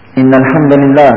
إن الحمد لله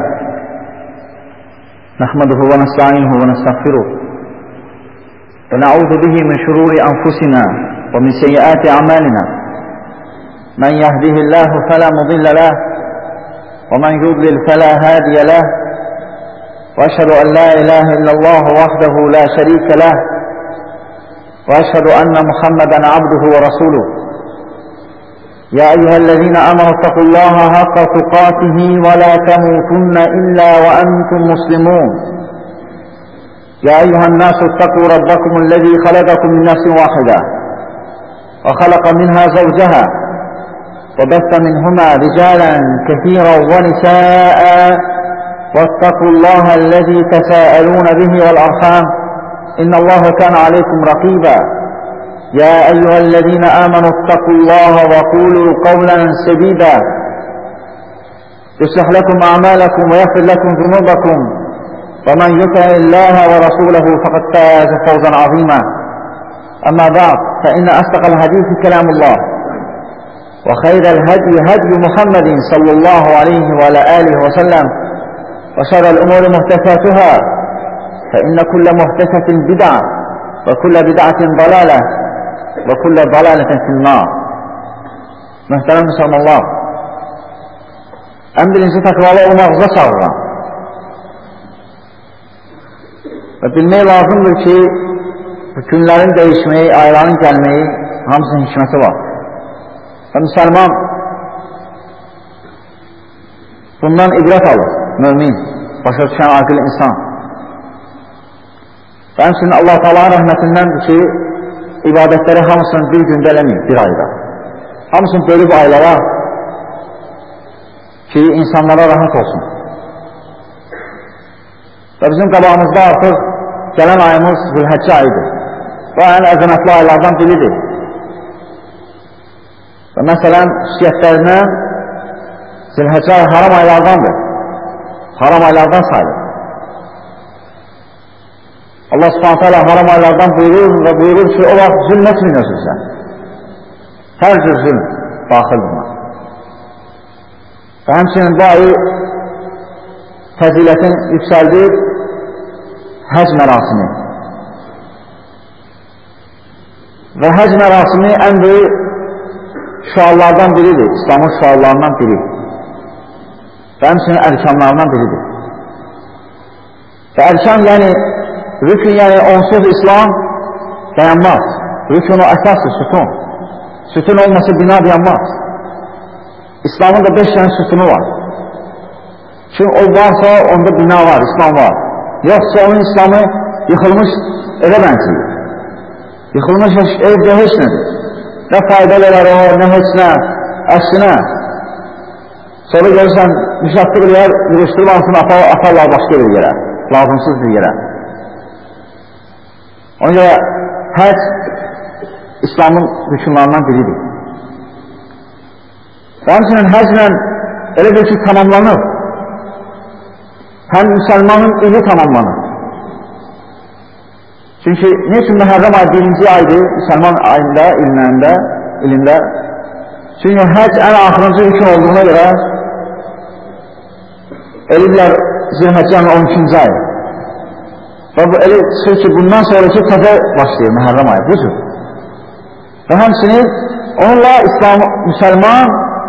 نحمده ونستعينه ونستغفره ونعوذ به من شرور أنفسنا ومن سيئات أعمالنا من يهده الله فلا مضل له ومن يضلل فلا هادي له وأشهد أن لا إله إلا الله وحده لا شريك له وأشهد أن محمدا عبده ورسوله يا أيها الذين آمنوا اتقوا الله حق تقاته ولا تموتن إلا وأنتم مسلمون يا أيها الناس اتقوا ربكم الذي خلقكم من نفس واحدة وخلق منها زوجها وبث منهما رجالا كثيرا ونساء واتقوا الله الذي تساءلون به والأرحام إن الله كان عليكم رقيبا يا أيها الذين آمنوا اتقوا الله وقولوا قولا سديدا يصلح لكم أعمالكم ويغفر لكم ذنوبكم ومن يطع الله ورسوله فقد فاز فوزا عظيما أما بعد فإن أصدق الحديث كلام الله وخير الهدي هدي محمد صلى الله عليه وعلى آله وسلم وشر الأمور محدثاتها فإن كل محدثة بدعة وكل بدعة ضلالة وكل ضلالة في النار. Möhtərəm müsəlmanlar, ən birinci təqvalı olmağıza çağırıram və bilmək lazımdır ki, bu günlərin dəyişməyi, ayların gəlməyi hamısının hikməti var və müsəlman bundan ibrət alır, mümin, başa düşən aqil insan və həmçinin Allah Taala'nın rəhmətindəndir ki, ibadətləri hamısını bir gündə eləməyib, bir ayda. Hamısını bölüb aylara ki, insanlara rahat olsun. Və bizim qabağımızda artıq gələn ayımız Zülhəccə ayıdır. Bu ən əzəmətli aylardan biridir. Və məsələn, xüsusiyyətlərindən Zülhəccə ayı haram aylardandır. Haram aylardan sayılır. Allah Subhanahu Teala haram aylardan buyurur və buyurur ki, o vaxt zülm etməyin özünüzə. Hər cür zülm daxil buna. Və həmçinin bu ayı fəzilətin yüksəldir həc mərasimi. Və həc mərasimi ən böyük şüarlardan biridir, İslamın şüarlarından biri. Və həmçinin ərkanlarından biridir. Və ərkan yəni rükün, yəni onsuz İslam dayanmaz. Rükün o əsasdır, sütun. Sütun olmasa bina dayanmaz. İslamın da 5 tane sütunu var. Çünkü o varsa onda bina var, İslam var. Yoksa onun İslamı yıkılmış eve benziyor. Yıkılmış evde hiç nedir? Ne faydaları var, ne hiç ne, əksine. Sonra görürsən, müşahlı bir yer, yürüştürməsini atarlar başka bir yere, lazımsız bir yere. Ona görə həc İslamın rükunlarından biridir. Və həmçinin həclə elə bir ki, tamamlanır. Həm müsəlmanın ili tamamlanır. Çünki ne üçün Məhərrəm ayı birinci aydır, müsəlman ayında, ilində. Çünki həc ən axırıncı rükun olduğuna görə eliblər Zülhəccənin 12-ci ayı. Və bu elə çıxır ki, bundan sonraki təzə başlayır Məhərrəm ayı, budur. Və həmçinin onunla İslam, müsəlman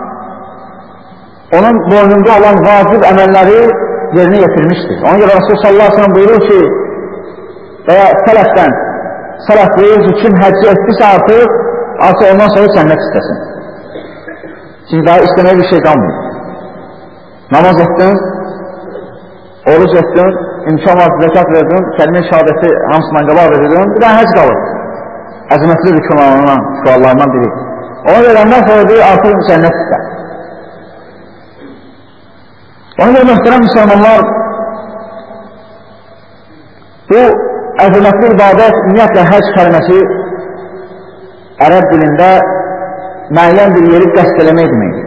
onun boynunda olan vacib əməlləri yerinə yetirmişdir. Ona görə Rasul sallallahu aleyhi ve sellem buyurur ki, veya sələf buyurur ki, kim həcci etdirsə artıq ondan sonra cənnət istəsin. Çünki daha istəməyə bir şey qalmıyor. Namaz etdin, oruç etdin, imkan var, zəkat verdin, kəlmə-i şəhadəti hamısından qabaq verdin, bir daha həc qalır. Əzəmətli rükunlarından, şüarlarından biri. Ona verəndən sonra deyir, artıq cənnət istər. Ona görə möhtərəm müsəlmanlar, bu əzəmətli ibadət, ümumiyyətlə həc kəlməsi ərəb dilində müəyyən bir yeri qəsd eləmək deməkdir.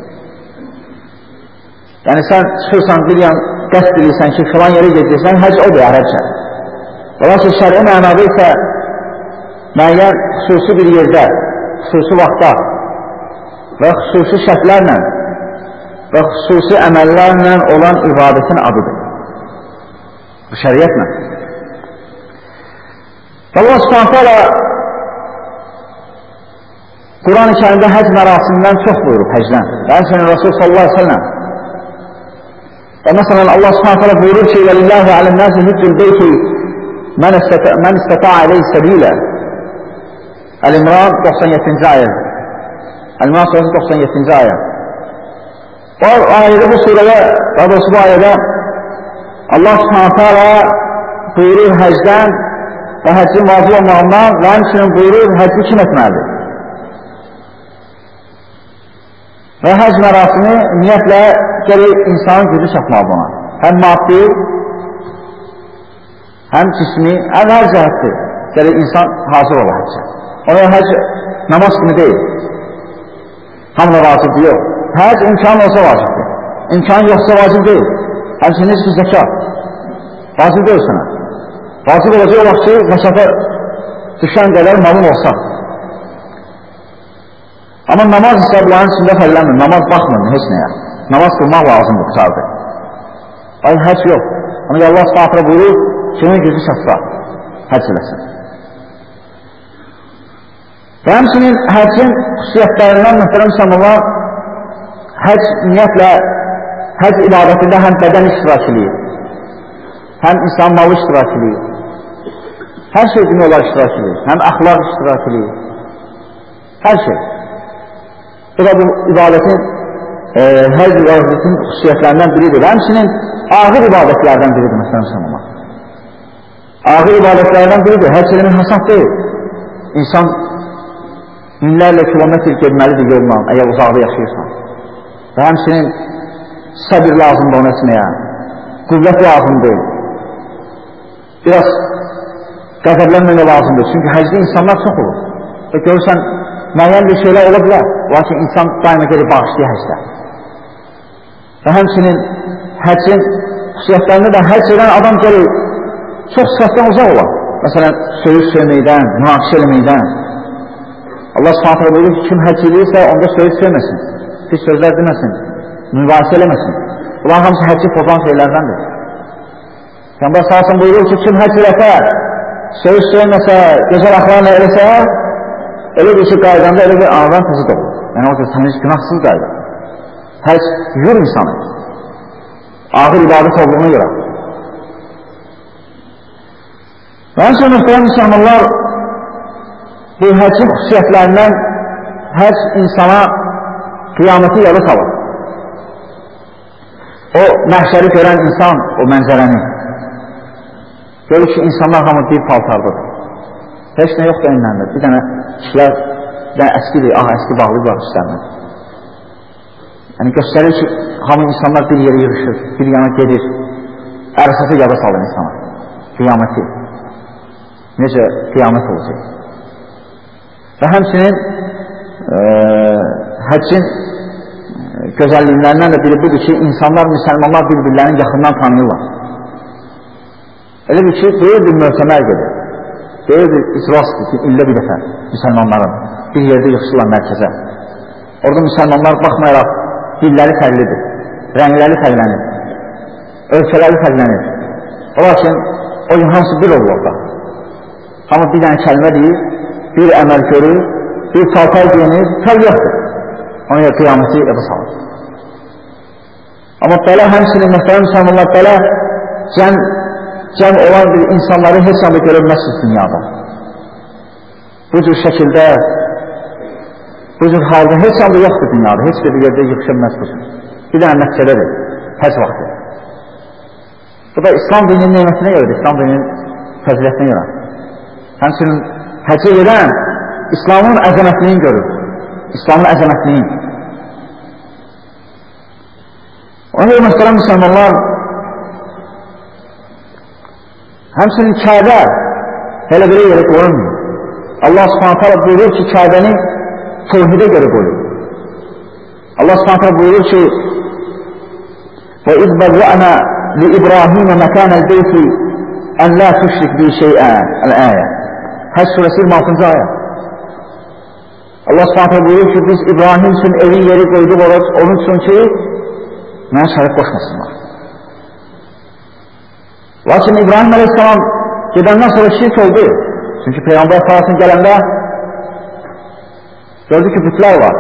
Yəni sən çıxırsan, bir yan qəsd edirsən ki, filan yeri gedirsən, həc odur ərəbcə. Lakin şəri mənada isə müəyyən xüsusi bir yerdə, xüsusi vaxtda və xüsusi şərtlərlə və xüsusi əməllərlə olan ibadətin adıdır. Bu şəriətlə. Allah Subhanahu taala Quran-ı Kərimdə həc mərasimindən çox buyurub həcdən. Həmçinin Rasul sallallahu aleyhi ve sellem. Və məsələn Allah Subhanahu taala buyurur ki: "Və lillahi alə'n-nâsi hiccu'l beyti men istata'a ileyhi sabîla." Əl-İmran 97-ci ayə. Əl-İmran surəsi 97-ci ayə. O ayədə, bu surədə, daha doğrusu bu ayədə Allah Subhanahu taala buyurur həcdən və həccin vacib olmağından və həmçinin buyurur həcci kim etməlidir? Və həcc mərasimi ümumiyyətlə gərək insanın gücü çatmalıdır ona. Həm maddi, həm cismi, həm hər cəhətdir. Gərək insan hazır ola həccə. Ona həcc namaz kimi deyil. Hamla vacibdir, yox. Həcc imkan olsa vacibdir. İmkan yoxsa vacib deyil. Həmçinin ki, zəkat. Vacib deyil sana. Vacib olacaq olar ki, zəkata düşən qədər malın olsa. Amma namaz isə bunların içində fərqlənmir. Namaz baxmır heç nəyə. Namaz qılmaq lazımdır, qutardır. Ay, həcc yox. Ona Allah s.ə.v. buyurur, kimin gücü çatsa, həcc eləsin. Və həmçinin həccin xüsusiyyətlərindən mühtərəm müsəlmanlar, həcc ümumiyyətlə, həcc ibadətində həm bədən iştirakiliyi, həm insan malı iştirakiliyi, hər şey demək olar iştirakiliyi, həm əxlaq iştirakiliyi, hər şey. Bu da bu ibadətin, həcc ibadətin xüsusiyyətlərindən biridir. Həmçinin ağır ibadətlərdən biridir, məsələn, müsəlmanlar. Ağır ibadətlərdən biridir, həcc eləmək hasad deyil. İnsan minlərlə kilometr gedməlidir yolla, əgər uzaqda yaşayırsan. Və həmçinin səbir lazımdır onu etməyə, qüvvət lazımdır, biraz qəzəblənməmək lazımdır. Çünki həcdə insanlar çox olur. Və görürsən, müəyyən bir şeylər ola bilər, lakin insan daima gedib bağışlayır həcdə. Və həmçinin həccin xüsusiyyətlərində də həcc edən adam gəlir, çox sifətdən uzaq olar. Məsələn, söyüş söyməkdən, münaqişə eləməkdən. Allah s.ə.v. buyurur ki, kim həcc edirsə, onda söyüş söyməsin, pis sözlər deməsin, mübahisə eləməsin. Bunların hamısı həcci pozan şeylərdəndir. Peyğəmbər s.ə.v. buyurur ki, kim həcc eləsə, söyüş söyməsə, gözəl axlarla eləsə, elə bir şey qaydanda elə bir anadan təzid olur. Yəni o ki, təmiz, günahsız qayda. Həcc yür insanı. Ağır ibadət olduğuna görə. Və ən son mühtərəm müsəlmanlar, bu həccin xüsusiyyətlərindən həcc insana qiyaməti yada salır. O məhşəri görən insan, o mənzərəni görür ki, insanlar hamı bir paltardadır. Heç nə yoxdur önlərində. Bir dənə kişilər əskidir, əski bağlıdırlar üstlərinə. Yəni göstərir ki, hamı insanlar bir yerə yığışır, bir yana gedir. Ərsəsi yada salır insana. Qiyaməti. Necə qiyamət olacaq. Və həmçinin həccin gözəlliklərindən də biri budur ki, insanlar, müsəlmanlar bir-birlərini yaxından tanıyırlar. Elə bir ki, böyük bir möhtəmər gedir. Böyük bir iclasdır ki, illə bir dəfə müsəlmanların bir yerdə yığışırlar mərkəzə. Orada müsəlmanlar baxmayaraq dilləri fərqlidir, rəngləri fərqlənir, ölkələri fərqlənir. Lakin o gün hamısı bir olur orada. Amma bir dənə kəlmə deyir, bir əməl görür, bir paltar giyinir, fərq yoxdur. Ona görə qiyaməti yada salır. Amma belə həmçinin mühtərəm müsəlmanlar belə cəm olan bir insanları heç anda görülməzsiniz dünyada. Bu cür şəkildə, bu cür halda heç anda yoxdur dünyada, heç bir yerdə yıxışılməz bu cür. Bir dənə məqsədədir, həc vaxtı. Bu da İslam dininin neymətinə görədir, İslam dininin fəzilətinə görə. Həmçinin həcə edən İslamın əzəmətliyini görür, İslamın əzəmətliyini. Ona görə mühtərəm müsəlmanlar, həmçinin Kəbə elə bir yerə qoyulmuyor. Allah s.ə.v. buyurur ki, Kəbəni tevhidə görə qoyur. Allah s.ə.v. buyurur ki, وَإِذْ بَوَّأْنَا لِإِبْرَاهِيمَ مَكَانَ الْبَيْتِ أَنْ لَا تُشْرِكْ بِي شَيْئًا الْآيَةِ Həc surəsi 26-cı ayə. Allah s.ə.v. buyurur ki, biz İbrahim üçün evin yeri qoyduq onun üçün ki, Mənə şərik qoşmasınlar. Lakin İbrahim Aleyhisselam gedəndən sonra şirk oldu. Çünki Peyğəmbər sallallahu gələndə gördü ki, bütlər var.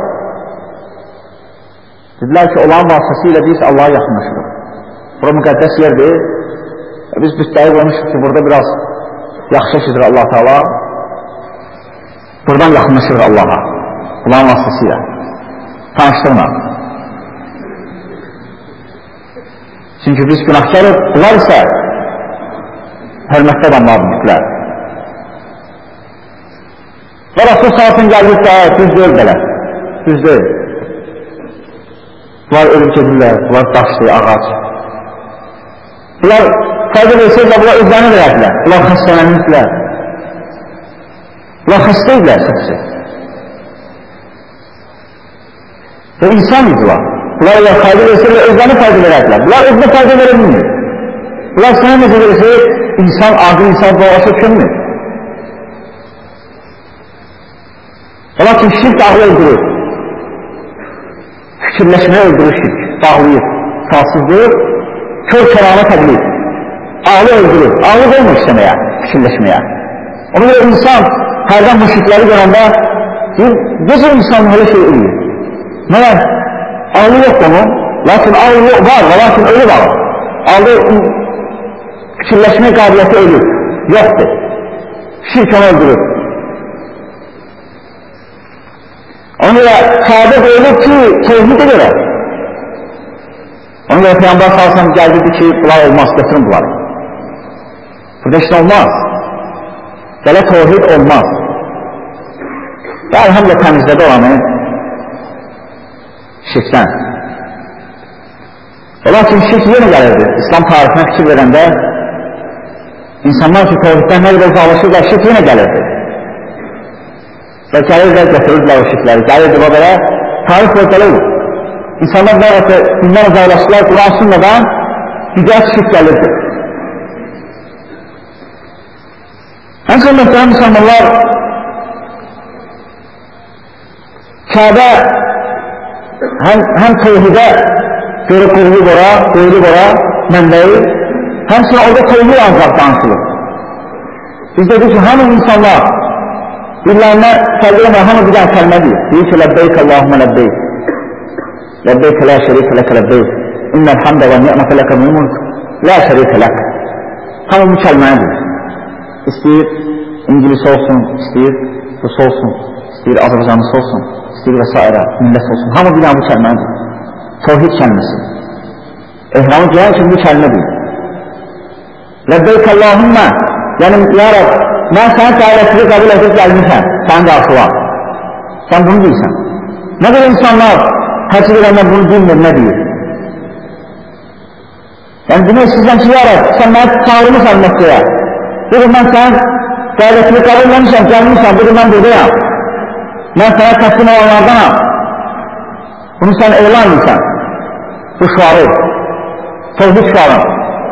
Dedilər ki, olan vasitəsilə biz Allah'a yaxınlaşırıq. Bura müqəddəs yerdir. Biz bütləri qoymuşuq ki, burada biraz yaxşı eşidir Allah Teala. Buradan yaxınlaşırıq Allah'a. Olan vasitəsilə. Tanışdırma. Çünki biz günahkarıq, bunlar isə hörmətli adamlar bütlər. Və Rasul saatın gəldik də, düz deyil belə. Düz deyil. Bunlar ölüb gedirlər, bunlar daşlı, ağac. Bunlar fayda versəklə, bunlar özlərini verədilər. Bunlar xəstələnmişlər. Bunlar xəstə idilər səsi. Və insan idilər. Bunlar fayda versəklə, özlərini fayda verədilər. Bunlar özünə fayda verəbilmir. Bunlar sənə necə versək, insan, adi insan doğası kömür. Lakin şirk ağlı öldürür. Fikirləşməyə öldürür şirk. Bağlayır, tasızdır, kör-kərana təqlid. Ağlı öldürür. Ağlı qoymur işləməyə, fikirləşməyə. Ona görə insan hərdən bu şirkləri görəndə necə insan hələ şey ölür? Məyər ağlı yox onun, lakin ağlı var, lakin ölü var. Ağlı fikirləşmə qabiliyyəti ölür, yoxdur. Şirk onu öldürür. Ona görə Kəbə qoyulur ki, tevhid edir. Ona görə Peyğəmbər sallallahu gəldirdi ki, bunlar olmaz, götürün bunları. Burada işte olmaz. Belə tevhid olmaz. Və əlhamdə təmizlədi olanı şirkdən. Lakin şirk yenə gəlirdi. İslam tarixinə fikir verəndə insanlar ki, tevhiddən nə qədər uzaqlaşırlar, şirk yenə gəlirdi. Və gəlirlər, götürürdülər o şirkləri, gəlirdi o belə, tarix böyle olur. İnsanlar nə qədər bundan uzaqlaşırlar, Quran sünnadan digər şirk gəlirdi. Həmçinin məsələn müsəlmanlar Kəbə həm tevhidə görə qoyulub ora, mənbəyi, həmçinin orada tevhid ancaq danışılır. Biz dedik ki, hamı insanlar birlərinə səldirəmə, hamı bir dənə kəlmə deyir. Deyir ki, ləbbeyk Allahümə ləbbeyk. Ləbbeyk lə şərikə ləkə ləbbeyk. İnnəl hamdə və ni'mətə ləkə mülmülk. Lə şərikə lək. Hamı bu kəlməni deyir. İstəyir İngiliz olsun, istəyir Rus olsun, istəyir Azərbaycanlısı olsun, istəyir və s. millət olsun. Hamı bir dənə bu kəlməni deyir. Tevhid kəlməsi. Ehramı giyən kimi bu kəlmə deyir. Ləbbeyk Allahümə, yəni ya Rab, mən sənin dəvətini qəbul edib gəlmişəm, sənin qarşılar. Sən bunu deyirsən. Nə qədər insanlar həcc edəndə bunu bilmir, nə deyir? Yəni demək istəyirsən ki, ya Rab, sən mənə çağırmışsan Məkkəyə. Bugün mən sənin dəvətini qəbul etmişəm, gəlmişəm, bugün mən buradayam. Mən sənə təslim olanlardanam. Bunu sən elan edirsən. Bu şuarı, tevhid şuarı.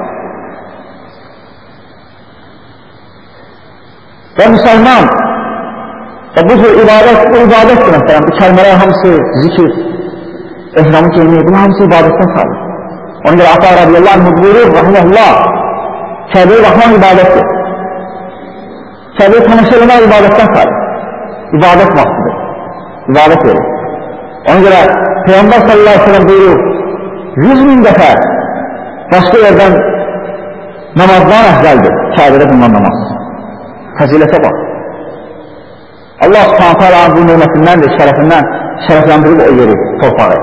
Və müsəlman, bu cür ibadətdir məsələn, bu kəlmələr hamısı zikir, ehramı geymək, bunu hamısı ibadətdən sayılır. Ona görə Ata radiyallahu anh buyurur, rahiməhullah, Kəbəyə baxmaq ibadətdir. Kəbəyə tanış eləmək ibadətdən sayılır. İbadət vaxtıdır, ibadət verir. Ona görə Peyğəmbər sallallahu aleyhi ve sellem buyurur, 100.000 dəfə başqa yerdən namazdan əfzəldir, Kəbədə bundan namaz. Fəzilətə bax. Allah subhanətə alanın bu nimətindən şərəfindən şərəfləndirib o yeri, torpağı.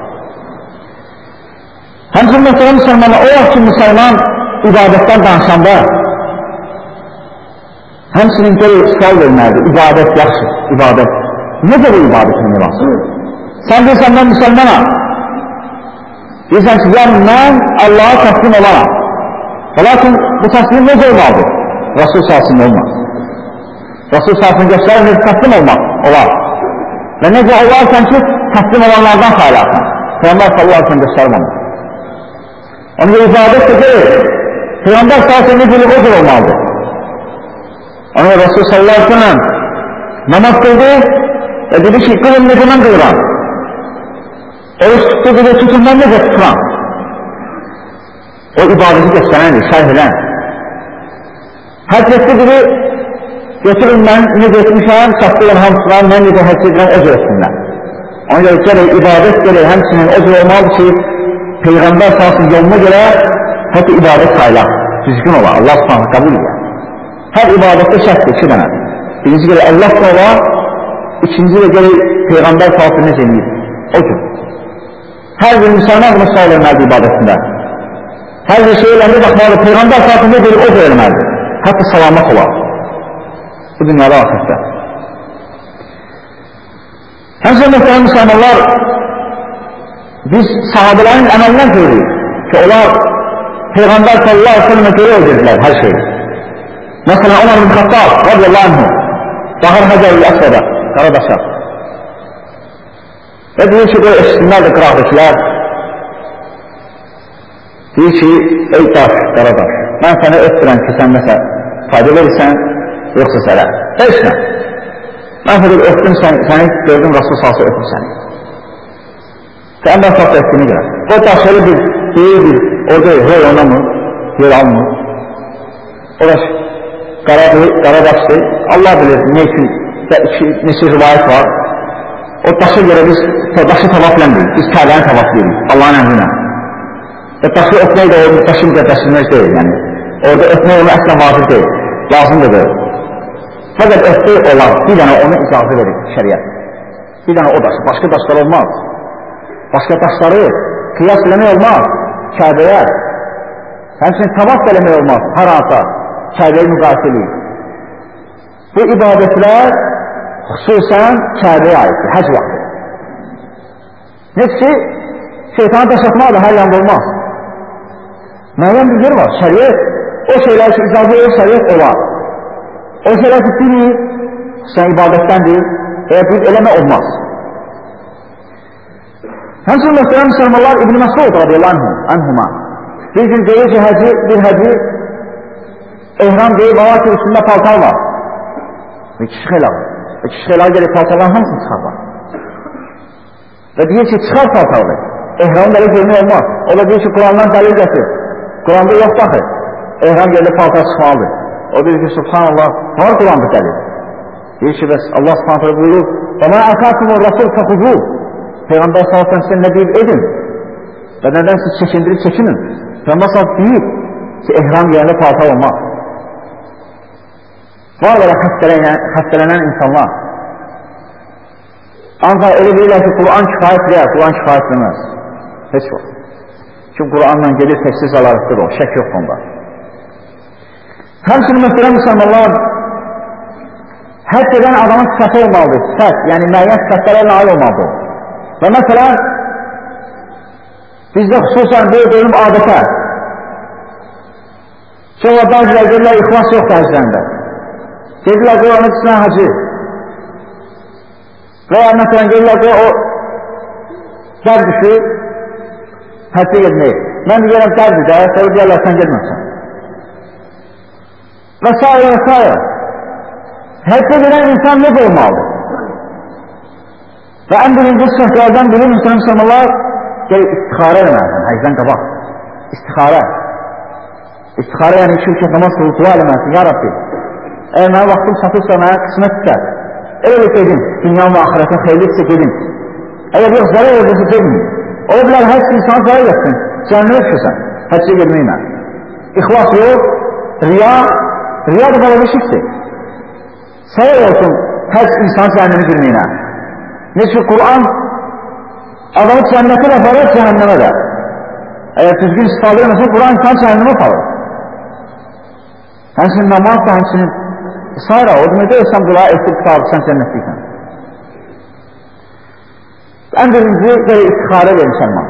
Həmçin məsələn müsəlmanlar, o vaxt ki müsəlman ibadətdən danışanda həmçinin görə sual verməlidir, ibadət yaxşı, ibadət. Necə bu ibadətin mirası? Sən deyirsən, mən müsəlmanam. Deyirsən ki, yəni mən Allaha təslim olanam. Lakin bu təslim necə olmalıdır? Rasul sahasında olmaz. Rasul sahasını göstərir, təslim olmaq olar. Və necə olarsan ki, təslim olanlardan sayılarsan. Peyğəmbər sallallahu aleyhi ve sellem göstərir onu. Onun gibi ibadət de deyil. Peyğəmbər sahasında necə o cür olmalıdır. Onun gibi Rasul sallallahu aleyhi ve sellem namaz kıldı ve dedi ki, kılın necə mən qılıram. Oruç tutdu dedi, tutun mən necə tuturam. O ibadəti göstərəndir, şərh edən. Həcc etdi biri, götürün mən necə etmişəm, çatdırın hamısına, mən necə həcc edirəm, o cür etsinlər. Ona görə gələk, ibadət gələk, həmçinin o cür olmalıdır ki, Peyğəmbər salsın yoluna görə hətta ibadət sayılar, düzgün olar, Allah subhanə qəbul edir. Hər ibadətdə şərtdir, iki dənədir. Birinci gələk, Allah da olar, ikinci də gələk, Peyğəmbər salsın necə edir, o cür. Hər bir müsəlman bunu sual verməlidir ibadətində. Hər bir şey eləndə baxmalı, Peyğəmbər salsın ne deyir, o cür verməlidir. Hətta salamat olar. Bu dünyada ahirətdə. Həmçinin məsələn müsəlmanlar, biz sahabələrin əməlindən görürük ki, onlar Peyğəmbər sallallahu aleyhi ve sellemə görə öldürdülər hər şeyi. Məsələn, Ömər ibn Xattab, radiyallahu anhu, Bahar Həcər-i Əsvədə, Qaradaşa. Və deyir ki, böyle eşitsinlər də qıraqdakilər, deyir ki, ey daş, Qaradaş, mən səni ötürəm ki, sən məsəl fayda verirsən, yoxsa sənə. Heç nə. Mən fəqət öpdüm səni, gördüm Rasul salsı öpür səni. Peyğəmbər salsı etdiyini görə. O daş öyle bir, deyir, orada rol oynamır, yer almır. O da Qaradaşdır. Allah bilir, ne için, neçə rivayət var. O daşa görə biz daşı tavafləndik, biz Kəbəni tavaflayırıq, Allahın əmrinə. Və daşı öpmək də o daşı müqəddəsilmək deyil, yəni. Orada öpmək onu əslən vacib deyil, lazım da deyil. Fəqət öpmək olar, bir dənə onu icazı verir şəriət. Bir dənə o daşı, başqa daşlar olmaz. Başqa daşları qiyas eləmək olmaz, Kəbəyə. Həmçinin tavaf eləmək olmaz, hər hansa Kəbəyi müqayisə edir. Bu ibadətlər xüsusən Kəbəyə aiddir, həc vaxtı. Neyse ki, şeytanı daş atmaq da hər yanda olmaz. Müəyyən bir yer var, şəriət. O şeylər ki, icazə verir, şəriət olar. O şeylər ki, biri xüsusən ibadətdəndir, bir eləmə olmaz. Həmçinin məsələn müsəlmanlar İbn-i Məsud radiyallahu anhuma bir gün deyir ki, bir həci ehram deyir, valla ki, üstündə paltar var. Və kişi xeylağı. Və kişi xeylağı gəlib paltarların hamısını çıxarlar. Və deyir ki, çıxar paltarlı. Ehramın belə görmək olmaz. O da deyir ki, Qurandan dəlil gətir. Quranda yox baxır. Ehram gəlib paltar çıxmalıdır. O deyir ki, subhanallah, var Quranda dəlil. Deyir ki, bəs Allah subhanallah buyurur, وَمَا أَكَاتُمُ الرَّسُولُ فَخُذُوهُ Peyğəmbər sallallahu sizə nə deyib edin və nədən siz çəkindirib çəkinin. Peyğəmbər sallallahu deyib ki, ehram yerində paltar olmaz. Var belə xəstələnən insanlar. Ancaq elə deyirlər ki, Quran kifayət deyər, Quran kifayət deməz. Heç var. Çünki Quranla gedir, təhsiz alarıqdır o, şək yox onda. Həmçinin məsələn müsəlmanlar həcc edən adamın sifəti olmalıdır, sifət, yəni müəyyən sifətlərə nail olmalıdır. Və məsələn, bizdə xüsusən bir bölüm adətə, sonra bəzilər deyirlər, ixlas yoxdur həclərində. Deyirlər, qoy onu içsinə hacı. Və ya məsələn, deyirlər, qoy o dər düşür, həccə gedmək. Mən deyirəm, dərdir də, sonra deyirlər, sən gedməsən. Və s. və s. Həccə gedən insan necə olmalıdır? Və ən birinci səhvlərdən biri müsəlmanlar gəlib istixarə eləməlidir, həcdən qabaq. İstixarə. İstixarə yəni şirkət namaz qılıb dua eləməlisin, ya Rabbi. Əgər mənə vaxtım çatırsa, mənə qismətsə, elə gedin, dünyanın və axirətin xeyirliksə gedin. Əgər yox, zərər olursa gedin. Ola bilər, həcc insanı zərər etsin, cəhənnəmə düşürsən, həccə gedməklə. İxlas yox, riya da belə bir şirkdir. Səyir olsun, həcc insanı cəhənnəmə girməklə. Necə Quran adamı cənnətə də aparır, cəhənnəmə də. Əgər düzgün istifadə edilməsə, Quran insan cəhənnəmə aparır. Həmçinin namaz da, həmçinin sayra, o deməkdə sən qulağa etdir tutarı, sən cənnətliysən. Ən birinci, gələ istixarə verir müsəlman.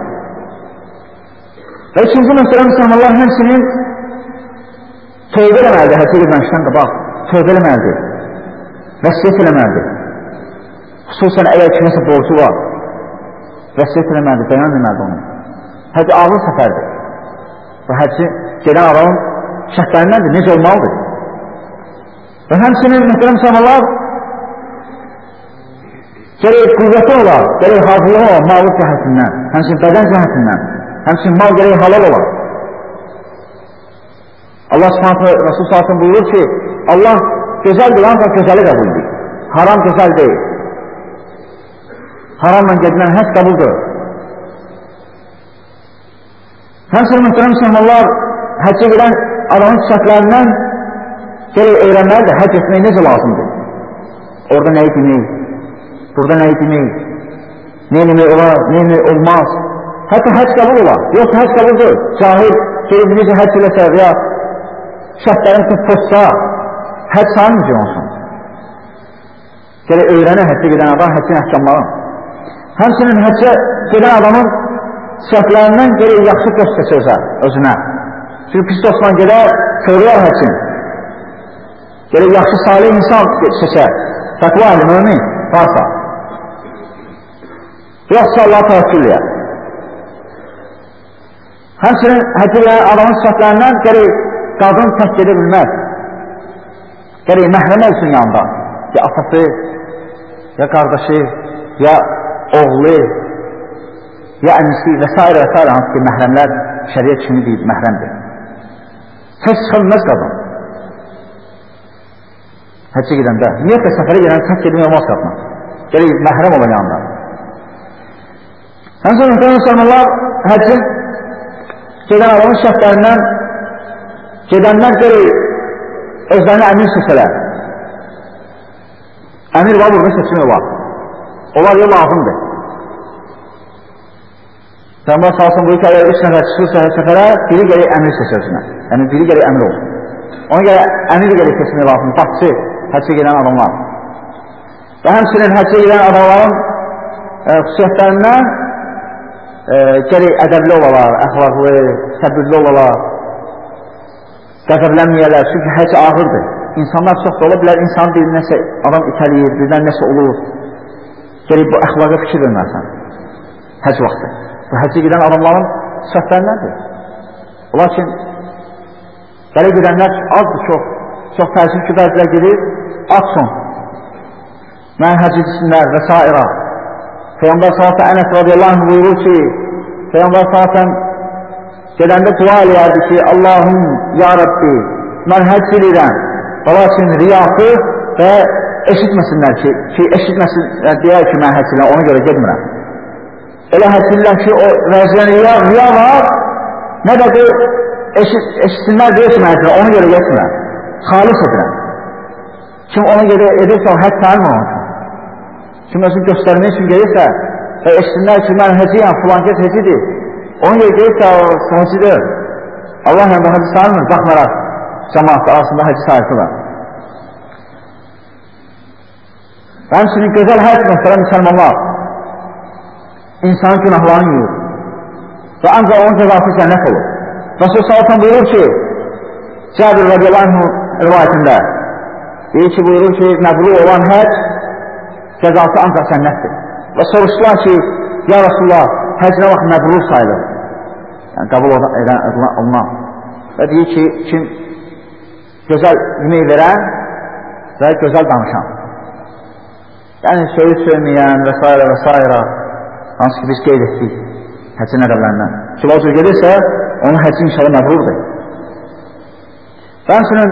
Və ikinci məsələ müsəlmanlar həmçinin tövbə eləməlidir, həccə gedməmişdən qabaq, tövbə eləməlidir, vəsiyyət eləməlidir. Xüsusən əgər kiməsə borcu var, vəsiyyət eləməlidir, bəyan eləməlidir onu. Həcc ağır səfərdir. Və həcci gedən adamın şərtlərindəndir, necə olmalıdır. Və həmçinin müsəlmanlar gərək qüvvəti olar, gərək hazırlığı olar, malıq cəhətindən, həmçinin bədən cəhətindən, həmçinin mal gərək halal olar. Allah Subhanahu Resul sallallahu buyurur ki, Allah gözəldir, ancaq gözəli qəbuldur. Haram gözəl deyil. Haramla gedilən həcc qəbuldur. Həmçinin mühtərəm müsəlmanlar, həccə gedən adamın sifətlərindən gələk öyrənməlidir, həcc etmək necə lazımdır. Orada nəyi demək, burada nəyi demək, nə eləmək olar, nə eləmək olmaz. Hətta həcc qəbul olar, yoxsa həcc qəbuldur. Cahil, gələk necə həcc eləsə və ya şərtlərin tüm pozsa, həcc sayılmayacaq olsun. Gələk öyrənə həccə gedən adam, həccin əhkamları. Həmçinin həccə gedən adamın səhvlərindən gələk yaxşı dost seçirsə özünə. Çünki pis dostla gedər, körüyər həccin. Gələk yaxşı salih insan seçər. Təqva ehli, mümin varsa. Yoxsa Allah'a təvəkkül edir. Həmçinin həccə gedən adamın səhvlərindən gələk qadın tək gedə bilməz. Gələk məhrəm olsun yanında. Ya atası, ya qardaşı, ya oğlu, ya əmisi və s. hansı ki, məhrəmlər şəriət kimi deyib, məhrəmdir. Tək çıxılmaz qadın. Həccə gedəndə. Ümumiyyətlə, səfərə gedən tək gedmək olmaz qadın. Gələk məhrəm olan yanında. Həmçinin mühtərəm müsəlmanlar, həccin gedən adamın şərtlərindən gedənlər gələk özlərini əmir seçələr. Əmir var, burada seçimi var. Onlar ya lazımdır. Peyğəmbər salsın buyur ki, əgər 3 nəfər çıxırsa səfərə, biri gələk əmir seçərsinə. Yəni, biri gələk əmir olsun. Ona görə əmir gələk seçmək lazımdır, baxçı, həccə gedən adamlar. Və həmçinin həccə gedən adamların xüsusiyyətlərindən gələk ədəbli olalar, əxlaqlı, səbirli olalar, qəzəblənməyələr, çünki həcc ağırdır. İnsanlar çox da ola bilər, insan bir nəsə adam itəliyir, birdən nəsə olur. Gələk bu əxlaqa fikir verməlisən, həcc vaxtı. Bu həccə gedən adamların səhvlərindəndir. Lakin belə gedənlər azdır, çox təəssüf ki, bəzilər gedir, açsın. Mən həcc etsinlər və s. Peyğəmbər s.ə.v. Ənəs radiyallahu anh buyurur ki, Peyğəmbər s.ə.v. gedəndə dua eləyərdi ki, Allahum, ya Rabbi, mən həcc edirəm. Lakin riyası və eşitməsinlər ki, eşitməsinlər deyər ki, mən həcc edirəm, ona görə gedmirəm. Elə həccillər ki, o vəziyən riya var, nə də bu eşitsinlər deyir ki, mən həcc edirəm, ona görə getmirəm. Xalis edirəm. Kim ona görə edirsə, o həcc sayılmır onun üçün. Kim özünü göstərmək üçün gelirsə, eşitsinlər ki, mən həciyəm, filan kəs həccidir. Ona görə gelirsə, o həccidir. Allah yanında həcc sayılmır, baxmaraq cəmaatı arasında həcc sayılır. Həmçinin gözəl həcc məsələ müsəlmanlar insanın günahlarını yuyur və ancaq onun cəzası cənnət olur. Rasul sallallahu buyurur ki, Cabir radiyallahu anh rivayətində deyir ki, buyurur ki, məbrur olan həcc cəzası ancaq cənnətdir. Və soruşdular ki, ya Rasulullah, həcc nə vaxt məbrur sayılır? Yəni, qəbul olunan. Və deyir ki, kim gözəl yemək verən və gözəl danışan. Yəni, söyüb söyməyən və s. və s. hansı ki, biz qeyd etdik həccin ədəblərindən. Ki, o cür gedirsə, onun həcci inşallah məbrurdur. Və həmçinin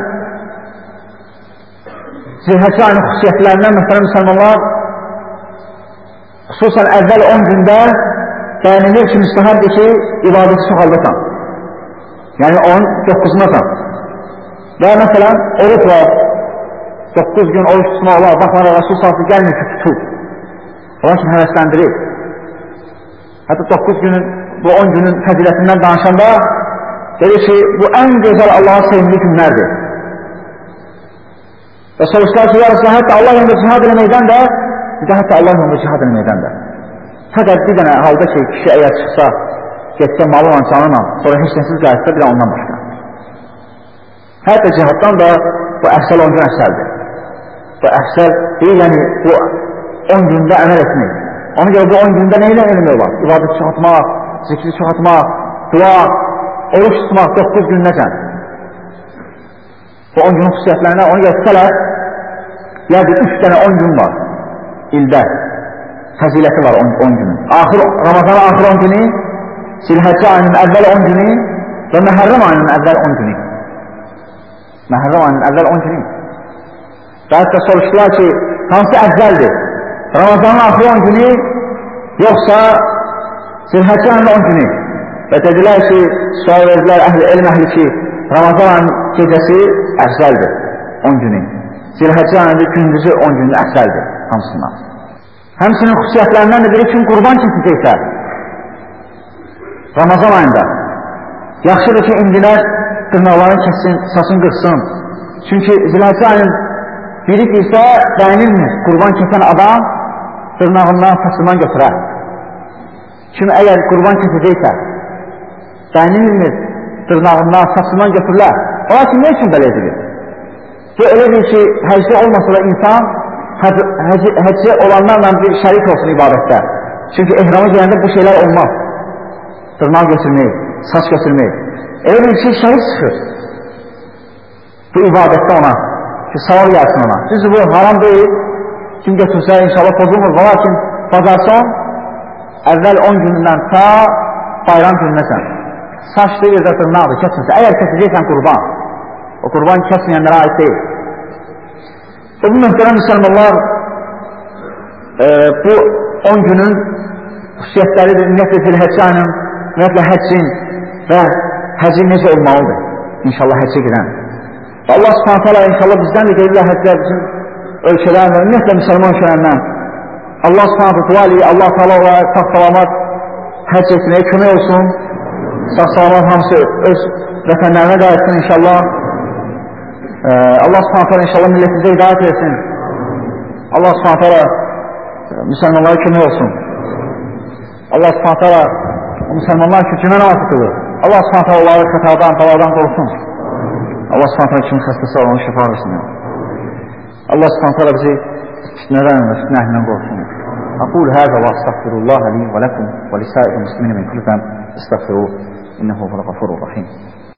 zilhəcci ayının xüsusiyyətlərindən məsələn müsəlmanlar xüsusən əvvəl 10 gündə bəyənilir ki, müstəhəbdir ki, ibadəti çoxaldasan. Yəni, 19-unasan. Və məsələn, oruç var, 9 gün oruç tutma olar, baxmadan Rasul salsı gəlmir ki, tutur. Olan kimi həvəsləndirir. Hətta 9 günün, bu 10 günün fəzilətindən danışanda dedi ki, bu ən gözəl Allah'a sevimli günlərdir. Və soruşlar ki, yarısı, hətta Allah yolunda cihad eləməkdən də, bir də hətta Allah yolunda cihad eləməkdən də. Fəqət bir dənə halda ki, kişi əgər çıxsa, getsə malınla, canınla, sonra heç nəsiz qayıtsa, bir də ondan başqa. Hətta cihaddan da bu əhsəl 10 gün əhsəldir. Bu əhsəl deyil, yəni bu 10 gündə əməl etmək. Ona görə bu 10 gündə nə ilə eləmək olar? İbadət çoxatmaq, zikri çoxatmaq, dua, oruç tutmaq 9 gün necən? Bu 10 günün xüsusiyyətlərinə ona görə sələf, yəni 3 dənə 10 gün var ildə. Fəziləti var 10 günün. Ramazan axır 10 günü, Zilhəcci ayının əvvəl 10 günü və Məhərrəm ayının əvvəl 10 günü. Məhərrəm ayının əvvəl 10 günü. Və hətta soruşdular ki, hansı əvvəldir? Ramazanın axırı 10 günü, yoxsa Zilhəcc ayının 10 günü? Və dedilər ki, sual verdilər elm əhli ki, Ramazan ayının gecəsi əfzəldir, 10 günü. Zilhəcc ayının gündüzü 10 günü əfzəldir hamısından. Həmsinin xüsusiyyətlərindən də biri kim qurban kesəcəksə, Ramazan ayında yaxşıdır ki, indilər dırnaqlarını kessin, saçını qırsın. Çünki Zilhəcc ayının biri isə bəyinilmir, qurban kesən adam dırnağından, saçından götürər. Kim əgər qurban kesəcəksə, bəyinilmir, dırnağından, saçından götürürlər. Ola ki, nə üçün belə edilir? Bu elədir ki, həcdə olmasa da insan həcdə olanlarla bir şərik olsun ibadətdə. Çünki ehrama gələndə bu şeylər olmaz. Dırnaq götürmək, saç götürmək. Elə bir şey şərik çıxır bu ibadətdə ona ki, savab gəlsin ona. Düzdür, bu haram deyil. Kim götürsə, inşallah pozulmur. Lakin bazarsan, əvvəl 10 günündən ta bayram gününəsən. Saçlı yerdə dırnaqdır, kəsməsə. Əgər kəsəcəksən qurban, o qurban kəsməyənlərə ait deyil. Bu mühtərəm müsəlmanlar, bu 10 günün xüsusiyyətləridir. Ümumiyyətlə Zilhəcc ayının, ümumiyyətlə həccin və həccin necə olmalıdır? İnşallah həccə gedən. Allah subhanət hala inşallah bizdən də gelirlər həccə bizim ölkələrlə, ümumiyyətlə müsəlman ölkələrindən. Allah subhanət dua eləyir, Allah taala və sağ-salamat həcc etməyə kömək olsun. Sağ-salamat hamısı öz vətənlərinə qayıtsın inşallah. Allah subhanət hala inşallah millətimizə hidayət etsin. Allah subhanət hala müsəlmanlara kömək olsun. Allah subhanət hala müsəlmanlar ki, kimə namazı qılır? Allah subhanət hala onları xətadan, baladan qorusun. Allah subhanət hala kimin xəstəsi var, onu şifa versin. Allah subhanət hala bizi fitnədən və fitnə əhlindən qorusun. أقول هذا وأستغفر الله لي ولكم ولسائر المسلمين من كل ذنب استغفروه إنه هو الغفور الرحيم.